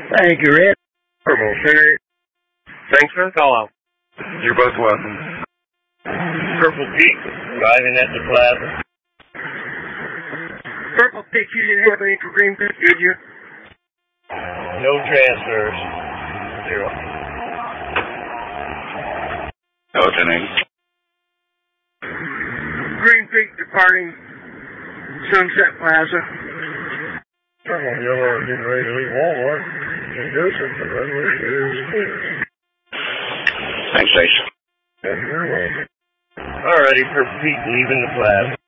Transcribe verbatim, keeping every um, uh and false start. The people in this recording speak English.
Thank you, Red. Purple Center. Thanks for the call out. You're both welcome. Purple Peak, driving at the plaza. Purple Peak, you didn't have any for Green Peak, did you? No transfers. Zero. What's your name? Green Peak departing Sunset Plaza. Purple Yellow getting ready to leave Walmart. Thanks, Ace. Alrighty, Purple Peak leaving the plaza.